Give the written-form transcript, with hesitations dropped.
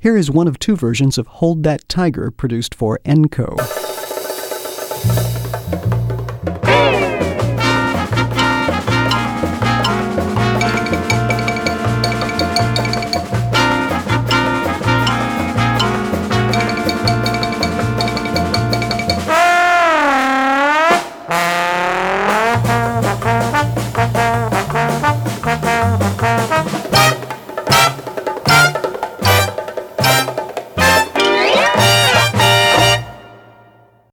Here is one of two versions of Hold That Tiger produced for Enco.